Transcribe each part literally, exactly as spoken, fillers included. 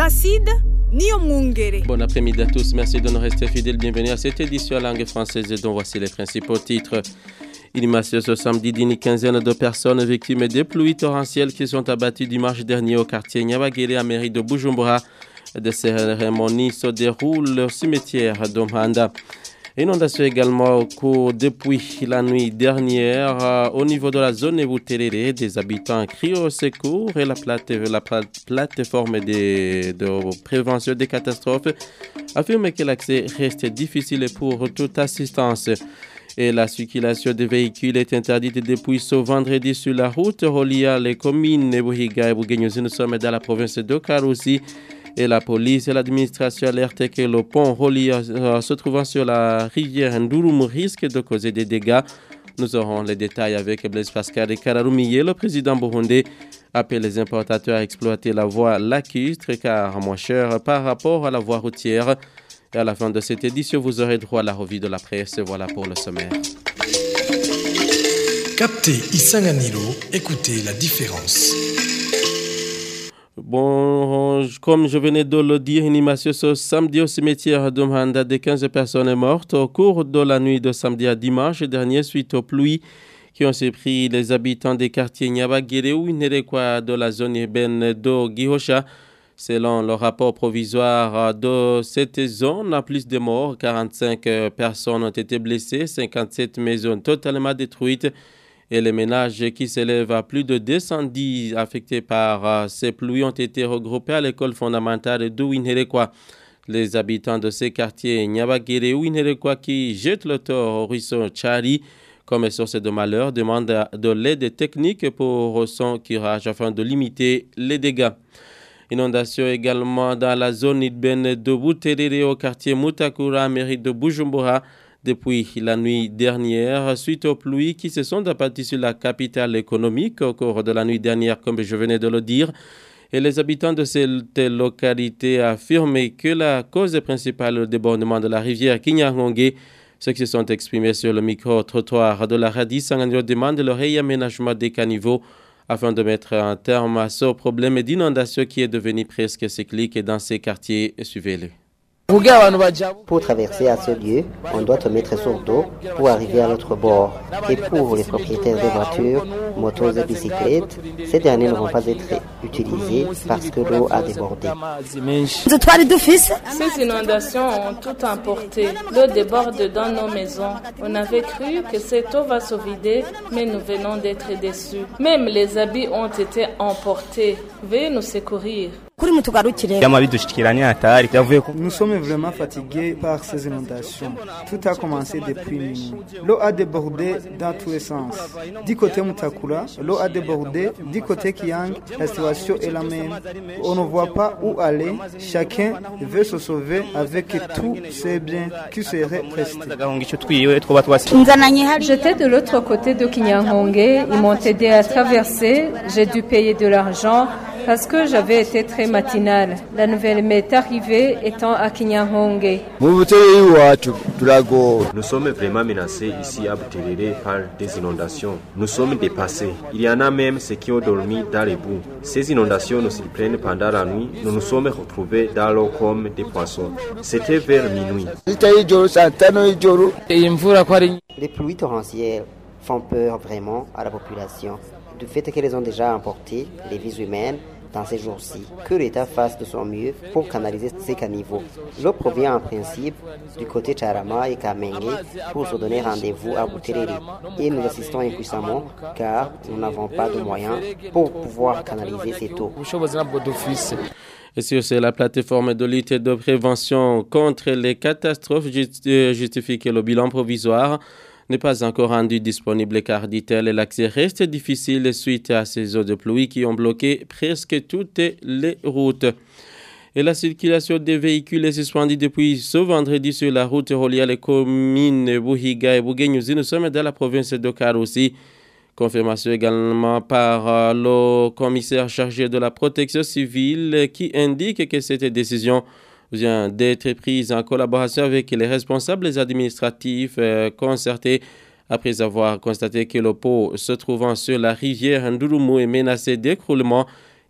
Placide Niomungere. Bon après-midi à tous, merci de nous rester fidèles. Bienvenue à cette édition en langue française dont voici les principaux titres. Inhumation ce samedi d'une quinzaine de personnes victimes des pluies torrentielles qui sont abattues dimanche dernier au quartier Nyabagere à mairie de Bujumbura. Des cérémonies se déroulent au cimetière d'Omhanda. Inondation également au cours depuis la nuit dernière euh, au niveau de la zone Ebouterere. Des habitants crient au secours et la, plate, la plateforme de, de prévention des catastrophes affirme que l'accès reste difficile pour toute assistance. Et la circulation des véhicules est interdite depuis ce vendredi sur la route reliant les communes Nebuhiga et Bouguenyuzi. Nous sommes dans la province de Karouzi. Et la police et l'administration alertent que le pont reliant euh, se trouvant sur la rivière Ndurumu risque de causer des dégâts. Nous aurons les détails avec Blaise Pascal et Kararumiye. Le président burundais appelle les importateurs à exploiter la voie lacustre car moins chère par rapport à la voie routière. Et à la fin de cette édition, vous aurez droit à la revue de la presse. Voilà pour le sommaire. Captez Isanganiro, écoutez la différence. Bon, comme je venais de le dire, une inhumation ce samedi au cimetière d'Omhanda de quinze personnes mortes au cours de la nuit de samedi à dimanche dernier suite aux pluies qui ont surpris les habitants des quartiers Nyabagere ou Inerekwa de la zone urbaine de Gihosha. Selon le rapport provisoire de cette zone, plus de morts, quarante-cinq personnes ont été blessées, cinquante-sept maisons totalement détruites. Et les ménages qui s'élèvent à plus de deux cent dix affectés par euh, ces pluies ont été regroupés à l'école fondamentale de Winerekwa. Les habitants de ces quartiers Nyabagere et Winerekwa qui jettent le tort au ruisseau Tchari comme source de malheur demandent de l'aide technique pour son curage afin de limiter les dégâts. Inondation également dans la zone urbaine de Buterere au quartier Mutakura, mairie de Bujumbura. Depuis la nuit dernière, suite aux pluies qui se sont abattues sur la capitale économique au cours de la nuit dernière, comme je venais de le dire, et les habitants de cette localité affirment que la cause principale du débordement de la rivière Kinyangongé, ceux qui se sont exprimés sur le micro-trottoir de la radio Isanganiro demandent le réaménagement des caniveaux afin de mettre un terme à ce problème d'inondation qui est devenu presque cyclique dans ces quartiers. Suivez-le. Pour traverser à ce lieu, on doit te mettre sur dos pour arriver à l'autre bord. Et pour les propriétaires de voitures, motos et bicyclettes, ces derniers ne vont pas être utilisés parce que l'eau a débordé. Ces inondations ont tout emporté. L'eau déborde dans nos maisons. On avait cru que cette eau va se vider, mais nous venons d'être déçus. Même les habits ont été emportés. Veuillez nous secourir. Nous sommes vraiment fatigués par ces inondations. Tout a commencé depuis minuit. L'eau a débordé dans tous les sens. Du côté Mutakura, l'eau a débordé. Du côté Kiang, la situation est la même. On ne voit pas où aller. Chacun veut se sauver avec tous ses biens qui seraient restés. J'étais de l'autre côté de Kinyangongé. Ils m'ont aidé à traverser. J'ai dû payer de l'argent parce que j'avais été très matinale. La nouvelle m'est arrivée étant à Kinyangongé. Nous sommes vraiment menacés ici à Buterere par des inondations. Nous sommes dépassés. Il y en a même ceux qui ont dormi dans les boues. Ces inondations nous surprennent pendant la nuit. Nous nous sommes retrouvés dans l'eau comme des poissons. C'était vers minuit. Les pluies torrentielles font peur vraiment à la population. Du fait qu'elles ont déjà emporté les vies humaines dans ces jours-ci, que l'État fasse de son mieux pour canaliser ces caniveaux. L'eau provient en principe du côté Charama et Kamenge pour se donner rendez-vous à Buterere. Et nous assistons impuissamment car nous n'avons pas de moyens pour pouvoir canaliser cette eau. Et sur c'est la plateforme de lutte et de prévention contre les catastrophes justifie que le bilan provisoire n'est pas encore rendu disponible car, dit-elle, l'accès reste difficile suite à ces eaux de pluie qui ont bloqué presque toutes les routes. Et la circulation des véhicules est suspendue depuis ce vendredi sur la route reliant les communes Buhiga et Bouguenyuzi. Nous sommes dans la province de Karouzi. Confirmation également par le commissaire chargé de la protection civile qui indique que cette décision vient d'être prise en collaboration avec les responsables administratifs euh, concertés après avoir constaté que le pont se trouvant sur la rivière Ndurumu est menacé d'écroulement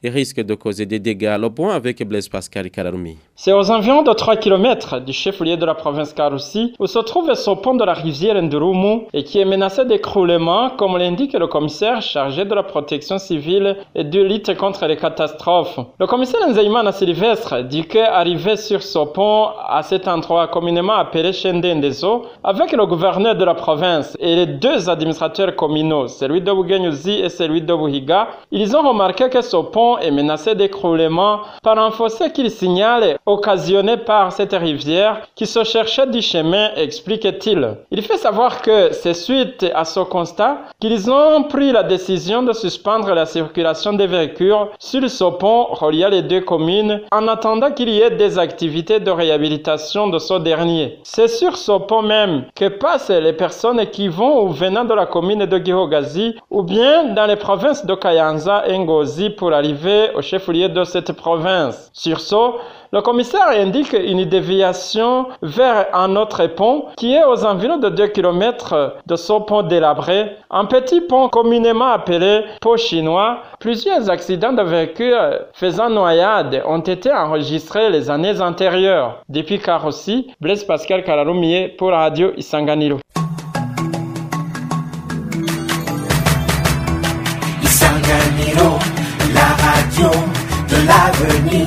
et risque de causer des dégâts. Le point avec Blaise Pascal Kararoumi. C'est aux environs de trois kilomètres du chef-lieu de la province Karoussi où se trouve ce pont de la rivière Ndurumu et qui est menacé d'écroulement, comme l'indique le commissaire chargé de la protection civile et de lutte contre les catastrophes. Le commissaire Nzeimana Sylvestre dit qu'arrivé sur ce pont à cet endroit communément appelé Chende Ndezo, avec le gouverneur de la province et les deux administrateurs communaux, celui de Bugenyuzi et celui de Buhiga, ils ont remarqué que ce pont est menacé d'écroulement par un fossé qu'il signale occasionné par cette rivière qui se cherchait du chemin, explique-t-il. Il fait savoir que c'est suite à ce constat qu'ils ont pris la décision de suspendre la circulation des véhicules sur ce pont reliant les deux communes en attendant qu'il y ait des activités de réhabilitation de ce dernier. C'est sur ce pont même que passent les personnes qui vont ou venant de la commune de Gihogazi ou bien dans les provinces de Kayanza et Ngozi pour arriver au chef-lieu de cette province. Sur ce, le commissaire indique une déviation vers un autre pont qui est aux environs de deux kilomètres de ce pont délabré, un petit pont communément appelé pont chinois. Plusieurs accidents de véhicules faisant noyade ont été enregistrés les années antérieures. Depuis Karoussi, Blaise Pascal Kararumier pour la radio Isanganiro. Isanganiro, la radio de l'avenir.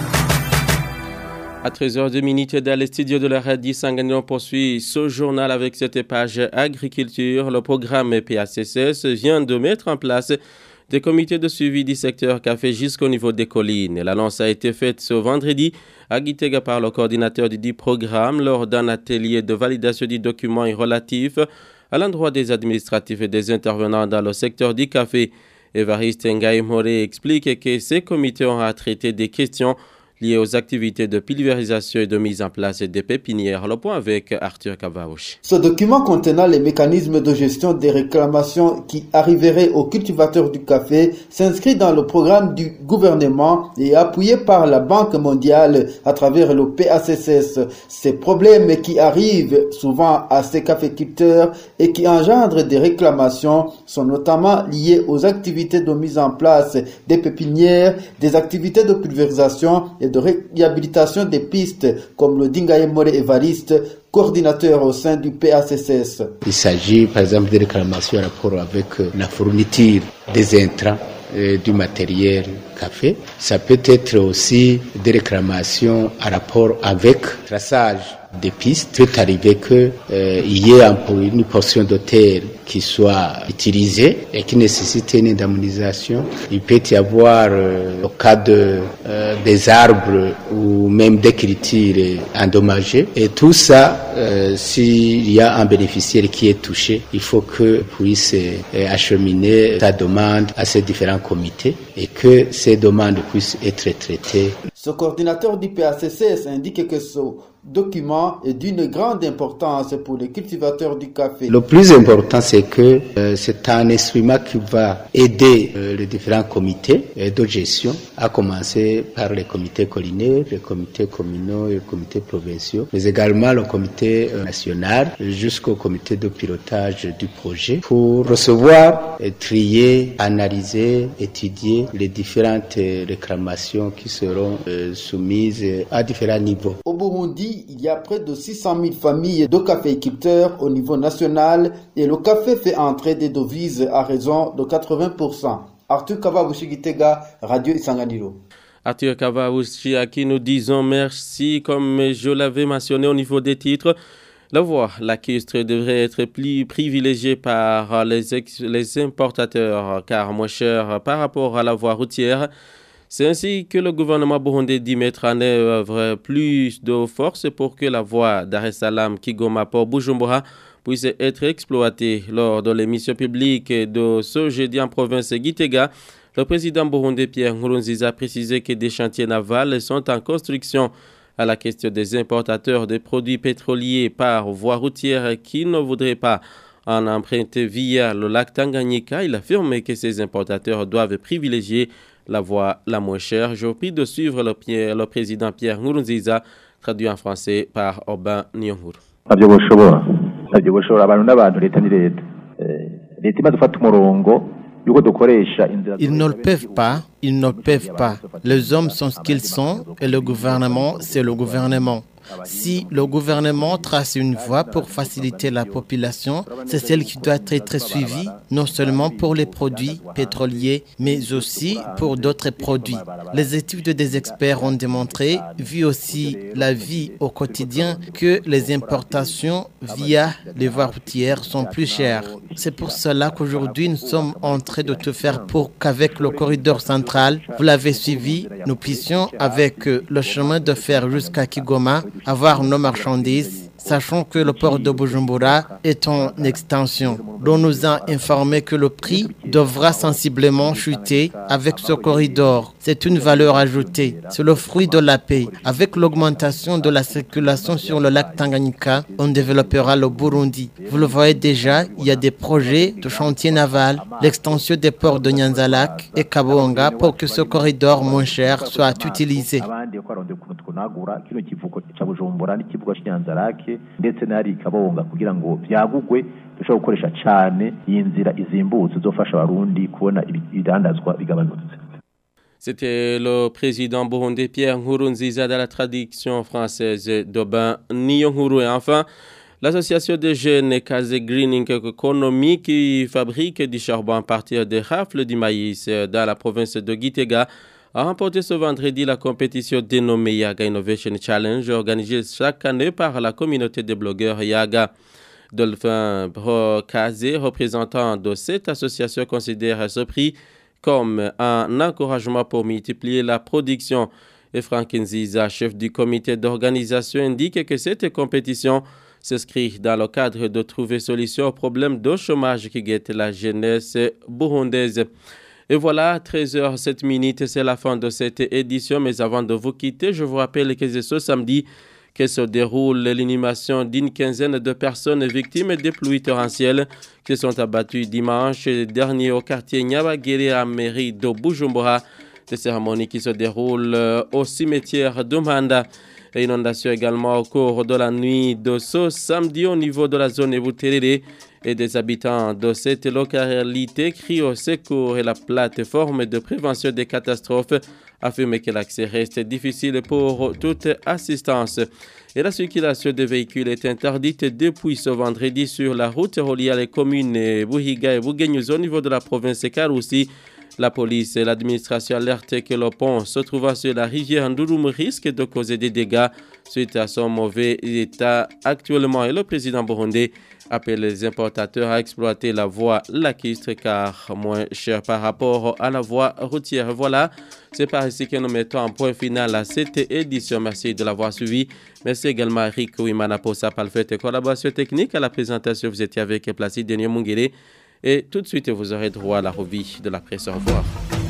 À treize heures deux dans les studios de la radio Isanganiro, on poursuit ce journal avec cette page agriculture. Le programme P A C C S vient de mettre en place des comités de suivi du secteur café jusqu'au niveau des collines. L'annonce a été faite ce vendredi à Gitega par le coordinateur du dit programme lors d'un atelier de validation du document relatif à l'endroit des administratifs et des intervenants dans le secteur du café. Évariste Ngaï Moré explique que ces comités ont à traiter des questions liées aux activités de pulvérisation et de mise en place des pépinières. Le point avec Arthur Kavaouch. Ce document contenant les mécanismes de gestion des réclamations qui arriveraient aux cultivateurs du café s'inscrit dans le programme du gouvernement et appuyé par la Banque mondiale à travers le P A C C S. Ces problèmes qui arrivent souvent à ces caféiculteurs et qui engendrent des réclamations sont notamment liés aux activités de mise en place des pépinières, des activités de pulvérisation et de réhabilitation des pistes, comme le Dingaye More Evariste, coordinateur au sein du P A C C S. Il s'agit par exemple de réclamations en rapport avec la fourniture des intrants et du matériel café. Ça peut être aussi des réclamations en rapport avec le traçage des pistes. Il peut arriver qu'il euh, y ait une portion de terre qui soit utilisée et qui nécessite une indemnisation. Il peut y avoir euh, le cas de, euh, des arbres ou même des cultures endommagées. Et tout ça, euh, s'il y a un bénéficiaire qui est touché, il faut qu'il puisse euh, acheminer sa demande à ces différents comités et que ces demandes puissent être traitées. Ce coordinateur du P A C C S indique que ce document est d'une grande importance pour les cultivateurs du café. Le plus important, c'est que euh, c'est un instrument qui va aider euh, les différents comités euh, de gestion, à commencer par les comités collinaires, les comités communaux et les comités provinciaux, mais également le comité euh, national jusqu'au comité de pilotage du projet pour recevoir, euh, trier, analyser, étudier les différentes euh, réclamations qui seront euh, soumises à différents niveaux. Au Burundi, il y a près de six cent mille familles de caféiculteurs au niveau national et le café fait entrer des devises à raison de quatre-vingts pour cent. Arthur Kavaouchi Gitega, Radio Isanganiro. Arthur Kavaouchi, à qui nous disons merci. Comme je l'avais mentionné au niveau des titres, la voie lacustre devrait être plus privilégiée par les, ex- les importateurs car moins cher par rapport à la voie routière. C'est ainsi que le gouvernement burundais dit mettre en œuvre plus de force pour que la voie Dar es Salaam Kigoma Port Bujumbura puisse être exploitée. Lors de l'émission publique de ce jeudi en province Gitega, le président burundais Pierre Nkurunziza a précisé que des chantiers navals sont en construction. À la question des importateurs de produits pétroliers par voie routière qui ne voudraient pas en emprunter via le lac Tanganyika, il affirme que ces importateurs doivent privilégier la voie la moins chère. Je vous prie de suivre le, Pierre, le président Pierre Nkurunziza, traduit en français par Aubin Niyonkuru. Nabyo boshobora nabyo boshobora abantu n'abantu leta ni leta leta imaze gufata umurongo Ils ne le peuvent pas, ils ne le peuvent pas. Les hommes sont ce qu'ils sont et le gouvernement, c'est le gouvernement. Si le gouvernement trace une voie pour faciliter la population, c'est celle qui doit être suivie, non seulement pour les produits pétroliers, mais aussi pour d'autres produits. Les études des experts ont démontré, vu aussi la vie au quotidien, que les importations via les voies routières sont plus chères. C'est pour cela qu'aujourd'hui, nous sommes en train de tout faire pour qu'avec le corridor central, vous l'avez suivi, nous puissions, avec le chemin de fer jusqu'à Kigoma, avoir nos marchandises, sachant que le port de Bujumbura est en extension. L'on nous a informé que le prix devra sensiblement chuter avec ce corridor. C'est une valeur ajoutée. C'est le fruit de la paix. Avec l'augmentation de la circulation sur le lac Tanganyika, on développera le Burundi. Vous le voyez déjà, il y a des projets de chantier naval, l'extension des ports de Nyanza-Lac et Kabonga pour que ce corridor moins cher soit utilisé. ndetse n'ari Kabonga kugira ngo byagugwe dushobora gukoresha cyane iyi nzira izimbutse zofasha abarundi kubona ibidandazwa bigabanutse. C'était le président burundais Pierre Nkurunziza dans la traduction française d'Aubin Niyonkuru. Et enfin, l'association des jeunes Kaze Greening Economy qui fabrique du charbon à partir des rafles du maïs dans la province de Gitega a remporté ce vendredi la compétition dénommée Yaga Innovation Challenge, organisée chaque année par la communauté des blogueurs Yaga. Dolphin Brokaze, représentant de cette association, considère ce prix comme un encouragement pour multiplier la production. Et Frank Nziza, chef du comité d'organisation, indique que cette compétition s'inscrit dans le cadre de trouver solution au problème de chômage qui guette la jeunesse burundaise. Et voilà, treize heures sept minutes, c'est la fin de cette édition. Mais avant de vous quitter, je vous rappelle que c'est ce samedi que se déroule l'inhumation d'une quinzaine de personnes victimes des pluies torrentielles qui sont abattues dimanche dernier au quartier Nyabagere à mairie de Bujumbura. Des cérémonies qui se déroulent au cimetière d'Umanda. Et inondation également au cours de la nuit de ce samedi au niveau de la zone Ebuterere. Et des habitants de cette localité crient au secours et la plateforme de prévention des catastrophes affirme que l'accès reste difficile pour toute assistance. Et la circulation des véhicules est interdite depuis ce vendredi sur la route reliée à les communes Buhiga et Bugenyuzi au niveau de la province Karoussi. La police et l'administration alertent que le pont se trouvant sur la rivière Ndurumu risque de causer des dégâts suite à son mauvais état actuellement. Et le président burundais appelle les importateurs à exploiter la voie lacustre car moins chère par rapport à la voie routière. Voilà, c'est par ici que nous mettons un point final à cette édition. Merci de l'avoir suivi. Merci également à Rick Ouimana pour sa parfaite collaboration technique. À la présentation, vous étiez avec Placide Denis Mungere. Et tout de suite, vous aurez droit à la revue de la presse. Au revoir.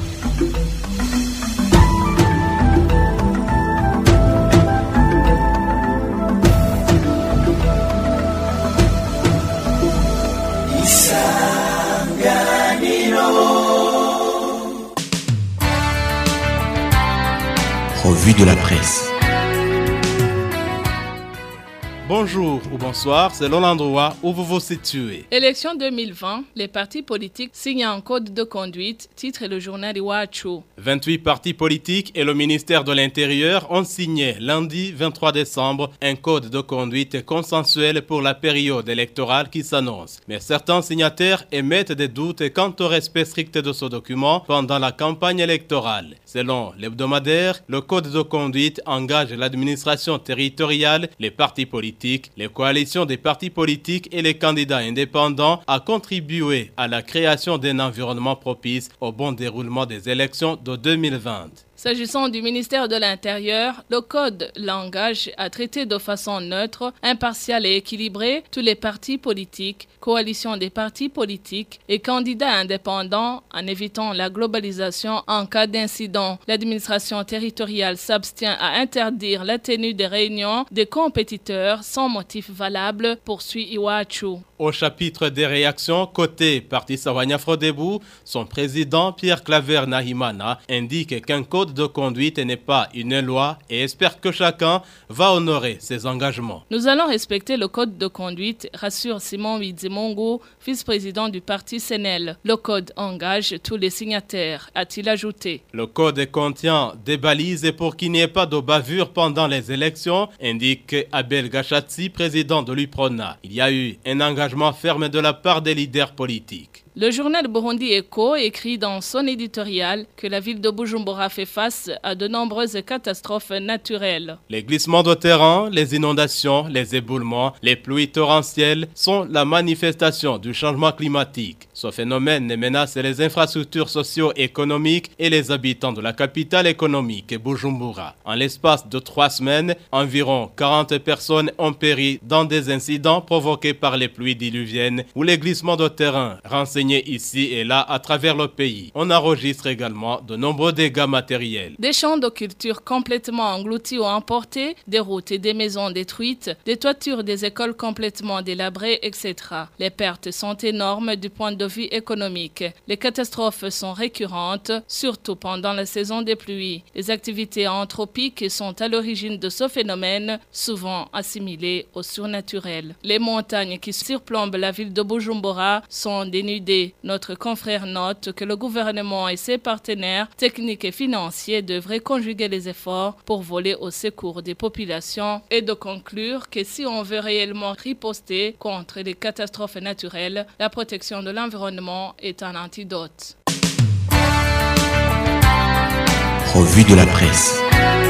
Revue de la presse. Bonjour ou bonsoir, selon l'endroit où vous vous situez. Élection deux mille vingt, les partis politiques signent un code de conduite, titre le journal Iwachu. vingt-huit partis politiques et le ministère de l'Intérieur ont signé lundi vingt-trois décembre un code de conduite consensuel pour la période électorale qui s'annonce. Mais certains signataires émettent des doutes quant au respect strict de ce document pendant la campagne électorale. Selon l'hebdomadaire, le code de conduite engage l'administration territoriale, les partis politiques, les coalitions des partis politiques et les candidats indépendants à contribuer à la création d'un environnement propice au bon déroulement des élections de deux mille vingt. S'agissant du ministère de l'Intérieur, le code l'engage à traiter de façon neutre, impartiale et équilibrée tous les partis politiques, coalitions des partis politiques et candidats indépendants en évitant la globalisation en cas d'incident. L'administration territoriale s'abstient à interdire la tenue des réunions des compétiteurs sans motif valable, poursuit Iwachu. Au chapitre des réactions, côté Parti Sawanya Frodebou, son président Pierre Claver Nahimana indique qu'un code de conduite n'est pas une loi et espère que chacun va honorer ses engagements. Nous allons respecter le code de conduite, rassure Simon Widzimongo, vice-président du parti C N L. Le code engage tous les signataires, a-t-il ajouté. Le code contient des balises pour qu'il n'y ait pas de bavure pendant les élections, indique Abel Gachatsi, président de l'U P R O N A. Il y a eu un engagement ferme de la part des leaders politiques. Le journal Burundi Echo écrit dans son éditorial que la ville de Bujumbura fait face à de nombreuses catastrophes naturelles. Les glissements de terrain, les inondations, les éboulements, les pluies torrentielles sont la manifestation du changement climatique. Ce phénomène menace les infrastructures socio-économiques et les habitants de la capitale économique, Bujumbura. En l'espace de trois semaines, environ quarante personnes ont péri dans des incidents provoqués par les pluies diluviennes ou les glissements de terrain renseignés ici et là à travers le pays. On enregistre également de nombreux dégâts matériels. Des champs de culture complètement engloutis ou emportés, des routes et des maisons détruites, des toitures des écoles complètement délabrées, et cetera. Les pertes sont énormes du point de vue économique. Les catastrophes sont récurrentes, surtout pendant la saison des pluies. Les activités anthropiques sont à l'origine de ce phénomène, souvent assimilées au surnaturel. Les montagnes qui surplombent la ville de Bujumbura sont dénudées. Notre confrère note que le gouvernement et ses partenaires techniques et financiers devraient conjuguer les efforts pour voler au secours des populations et de conclure que si on veut réellement riposter contre les catastrophes naturelles, la protection de l'environnement est un antidote. Revue de la presse.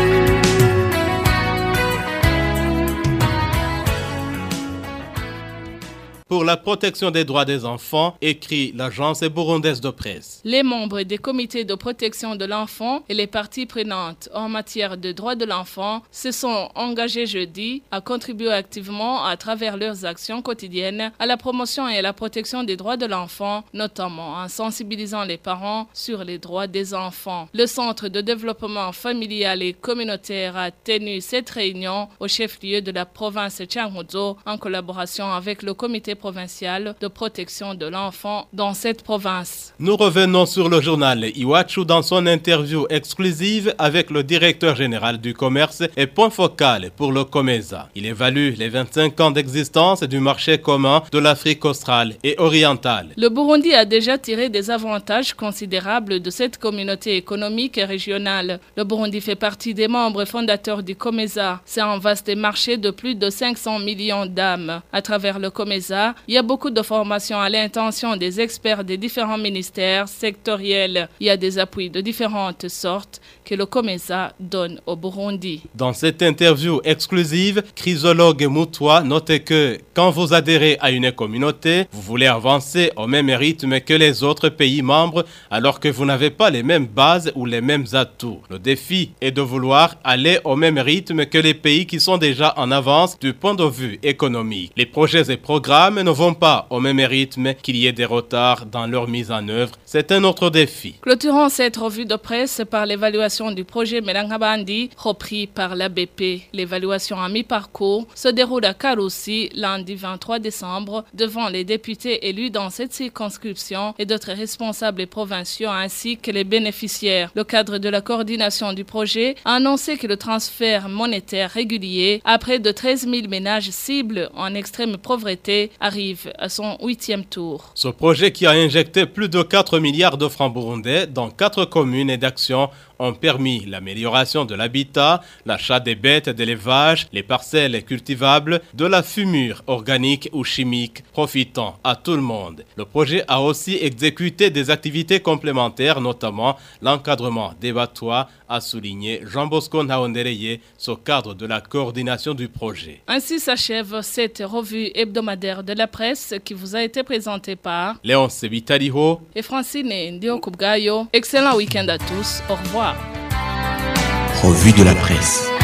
Pour la protection des droits des enfants, écrit l'agence burundaise de presse. Les membres des comités de protection de l'enfant et les parties prenantes en matière de droits de l'enfant se sont engagés jeudi à contribuer activement à travers leurs actions quotidiennes à la promotion et à la protection des droits de l'enfant, notamment en sensibilisant les parents sur les droits des enfants. Le Centre de développement familial et communautaire a tenu cette réunion au chef-lieu de la province Changuzo en collaboration avec le comité provincial de protection de l'enfant dans cette province. Nous revenons sur le journal Iwachu dans son interview exclusive avec le directeur général du commerce et point focal pour le COMESA. Il évalue les vingt-cinq ans d'existence du marché commun de l'Afrique australe et orientale. Le Burundi a déjà tiré des avantages considérables de cette communauté économique et régionale. Le Burundi fait partie des membres fondateurs du COMESA. C'est un vaste marché de plus de cinq cents millions d'âmes. À travers le COMESA, il y a beaucoup de formations à l'intention des experts des différents ministères sectoriels. Il y a des appuis de différentes sortes que le COMESA donne au Burundi. Dans cette interview exclusive, Chrysologue Moutoua notait que quand vous adhérez à une communauté, vous voulez avancer au même rythme que les autres pays membres alors que vous n'avez pas les mêmes bases ou les mêmes atouts. Le défi est de vouloir aller au même rythme que les pays qui sont déjà en avance du point de vue économique. Les projets et programmes ne vont pas au même rythme, qu'il y ait des retards dans leur mise en œuvre. C'est un autre défi. Clôturons cette revue de presse par l'évaluation du projet Melangabandi, repris par l'A B P. L'évaluation à mi-parcours se déroule à Karoussi lundi vingt-trois décembre devant les députés élus dans cette circonscription et d'autres responsables provinciaux ainsi que les bénéficiaires. Le cadre de la coordination du projet a annoncé que le transfert monétaire régulier à près de treize mille ménages cibles en extrême pauvreté arrive à son huitième tour. Ce projet qui a injecté plus de quatre milliards de francs burundais dans quatre communes et d'actions ont permis l'amélioration de l'habitat, l'achat des bêtes d'élevage, les parcelles cultivables, de la fumure organique ou chimique, profitant à tout le monde. Le projet a aussi exécuté des activités complémentaires, notamment l'encadrement des batois, a souligné Jean Bosco Naondereye, ce cadre de la coordination du projet. Ainsi s'achève cette revue hebdomadaire de la presse qui vous a été présentée par Léon Sebitaliho et Francine Ndiokubgayo. Excellent week-end à tous. Au revoir. Revue de la presse.